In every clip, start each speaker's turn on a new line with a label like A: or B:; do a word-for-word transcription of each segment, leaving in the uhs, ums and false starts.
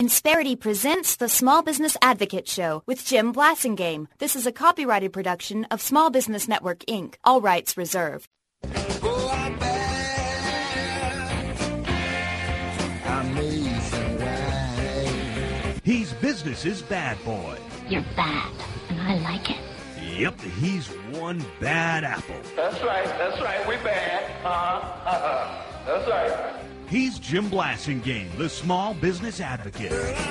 A: Insperity presents the Small Business Advocate Show with Jim Blasingame. This is a copyrighted production of Small Business Network, Incorporated. All rights reserved.
B: Oh, I'm bad. Amazing way.
C: He's business's bad boy.
D: You're bad, and I like it.
C: Yep, he's one bad apple.
E: That's right, that's right, we bad. Uh-huh, uh-huh. That's right.
C: He's Jim Blasingame, the Small Business Advocate.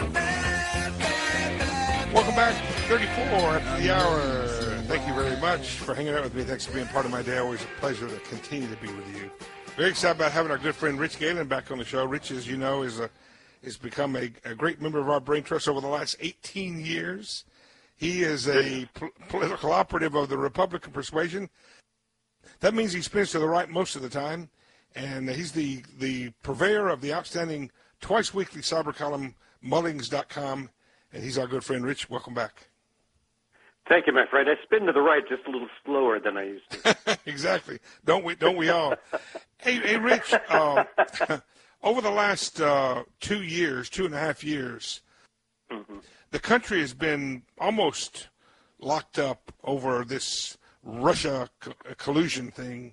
F: Welcome back, thirty-four after the hour. Thank you very much for hanging out with me. Thanks for being part of my day. Always a pleasure to continue to be with you. Very excited about having our good friend Rich Galen back on the show. Rich, as you know, is a has become a, a great member of our Brain Trust over the last eighteen years. He is a p- political operative of the Republican persuasion. That means he spins to the right most of the time. And he's the, the purveyor of the outstanding twice-weekly cyber column, Mullings dot com. And he's our good friend, Rich. Welcome back.
G: Thank you, my friend. I spin to the right just a little slower than I used to.
F: Exactly. Don't we Don't we all? hey, hey, Rich, uh, over the last uh, two years, two and a half years, mm-hmm. the country has been almost locked up over this Russia co- collusion thing.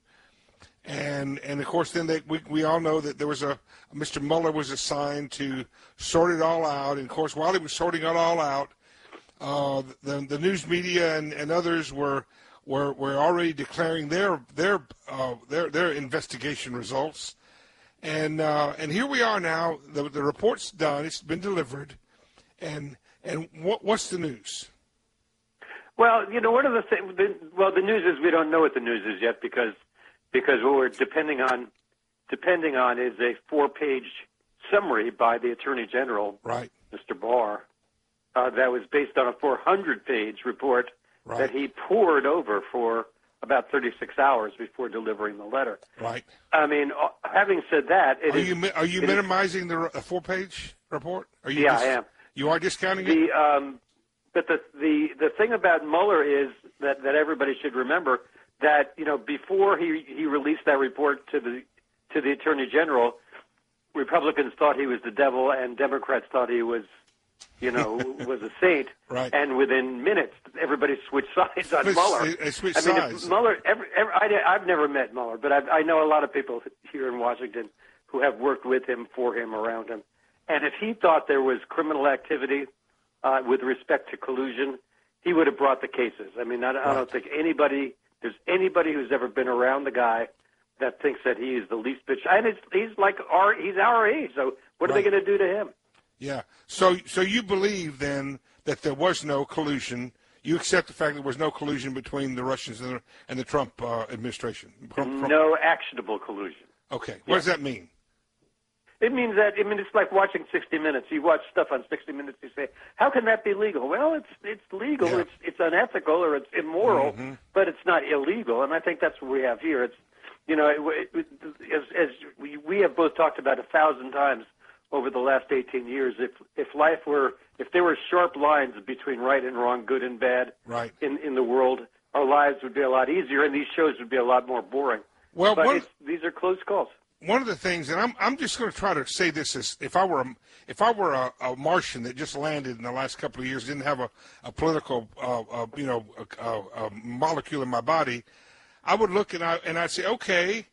F: And, and of course, then they, we, we all know that there was a, Mister Mueller was assigned to sort it all out. And, of course, while he was sorting it all out, uh, the, the news media and, and others were, were, were already declaring their, their, uh, their, their investigation results. And, uh, and here we are now. The, the report's done. It's been delivered. And, and what, what's the news?
G: Well, you know, one of the things, well, the news is we don't know what the news is yet because Because what we're depending on, depending on is a four-page summary by the Attorney General,
F: right,
G: Mister Barr, uh, that was based on a four hundred page report
F: right.
G: that he pored over for about thirty-six hours before delivering the letter.
F: Right.
G: I mean, having said that, it
F: are
G: is,
F: you are you minimizing is, the, the four-page report? Are you
G: yeah,
F: dis-
G: I am.
F: You are discounting
G: the,
F: it.
G: Um, but the the the thing about Mueller is that that everybody should remember. That, you know, before he, he released that report to the to the Attorney General, Republicans thought he was the devil and Democrats thought he was, you know, was a saint.
F: Right.
G: And within minutes, everybody switched sides on
F: It's,
G: Mueller.
F: They, they switched
G: I mean,
F: sides.
G: Mueller, every, every, I, I've never met Mueller, but I've, I know a lot of people here in Washington who have worked with him, for him, around him. And if he thought there was criminal activity uh, with respect to collusion, he would have brought the cases. I mean, I, I
F: right.
G: don't think anybody... There's anybody who's ever been around the guy that thinks that he is the least bitch, and it's, he's like our he's our age. So what are
F: right.
G: they going to do to him?
F: Yeah. So so you believe then that there was no collusion? You accept the fact that there was no collusion between the Russians and the, and the Trump uh, administration? Trump,
G: no actionable collusion.
F: Okay. What
G: yeah.
F: does that mean?
G: It means that I mean it's like watching sixty minutes. You watch stuff on sixty minutes. You say, "How can that be legal?" Well, it's it's legal.
F: Yeah.
G: It's it's unethical or it's immoral,
F: mm-hmm.
G: but it's not illegal. And I think that's what we have here. It's you know, it, it, as as we we have both talked about a thousand times over the last eighteen years. If if life were if there were sharp lines between right and wrong, good and bad,
F: right.
G: in in the world, our lives would be a lot easier, and these shows would be a lot more boring.
F: Well,
G: but
F: one,
G: it's, these are close calls.
F: One of the things, and I'm I'm just going to try to say this as if I were a, if I were a, a Martian that just landed in the last couple of years, didn't have a, a political uh, uh, you know a, a, a molecule in my body, I would look and I and I'd say, okay,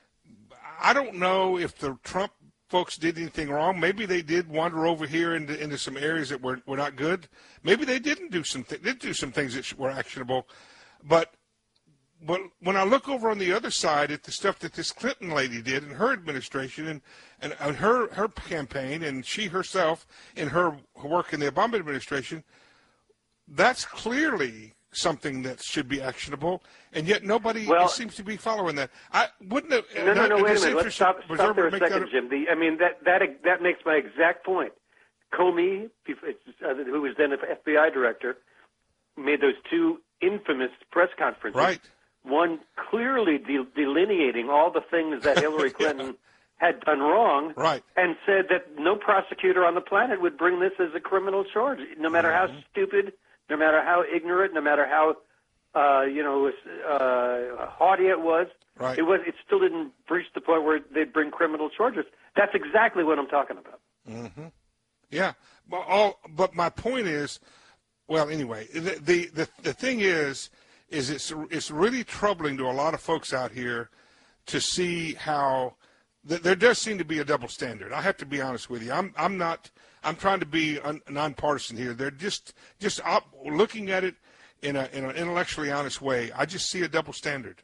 F: I don't know if the Trump folks did anything wrong. Maybe they did wander over here into into some areas that were, were not good. Maybe they didn't do some th- did do some things that were actionable, but. But when I look over on the other side at the stuff that this Clinton lady did in her administration and, and, and her, her campaign and she herself in her work in the Obama administration, that's clearly something that should be actionable, and yet nobody
G: well,
F: seems to be following that. I wouldn't have.
G: No, no, no. Wait a minute. Let's stop, stop there a second,
F: that,
G: Jim. The, I mean, that that that makes my exact point. Comey, who was then F B I director, made those two infamous press conferences.
F: Right.
G: One clearly de- delineating all the things that Hillary Clinton yeah. had done wrong,
F: right.
G: and said that no prosecutor on the planet would bring this as a criminal charge, no matter
F: mm-hmm.
G: how stupid, no matter how ignorant, no matter how uh, you know uh, haughty it was.
F: Right.
G: It was. It still didn't reach the point where they'd bring criminal charges. That's exactly what I'm talking about.
F: Mm-hmm. Yeah, Well, all, but my point is, well, anyway, the, the the the thing is, is it's it's really troubling to a lot of folks out here to see how th- there does seem to be a double standard. I have to be honest with you. I'm I'm not. I'm trying to be un- nonpartisan here. They're just just op- looking at it in a in an intellectually honest way. I just see a double standard.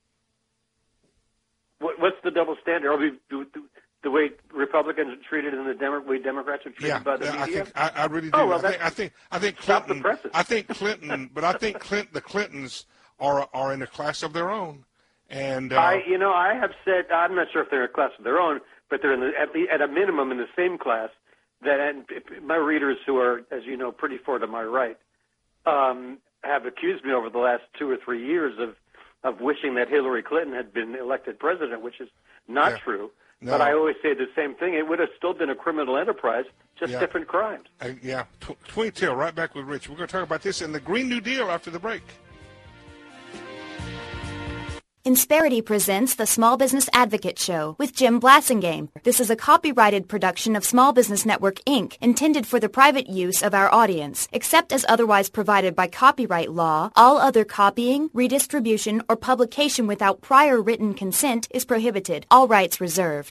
G: What, what's the double standard? Are we do, do, the way Republicans are treated and the Demo- way Democrats are treated
F: Yeah,
G: by the
F: I
G: media?
F: think I, I really do.
G: Oh, well,
F: I think I think I think
G: stop the
F: Clinton.
G: presses.
F: I think Clinton, but I think Clinton, the Clintons are are in a class of their own. And uh,
G: I, you know, I have said I'm not sure if they're in a class of their own, but they're in the, at, the, at a minimum in the same class. That and my readers, who are, as you know, pretty far to my right, um, have accused me over the last two or three years of of wishing that Hillary Clinton had been elected president, which is not
F: Yeah.
G: true.
F: No.
G: But I always say the same thing. It would have still been a criminal enterprise, just
F: Yeah.
G: different crimes.
F: uh, yeah, tw- Twing Tail, right back with Rich. We're going to talk about this in the Green New Deal after the break.
A: Insperity presents the Small Business Advocate Show with Jim Blasingame. This is a copyrighted production of Small Business Network, Incorporated, intended for the private use of our audience. Except as otherwise provided by copyright law, all other copying, redistribution, or publication without prior written consent is prohibited. All rights reserved.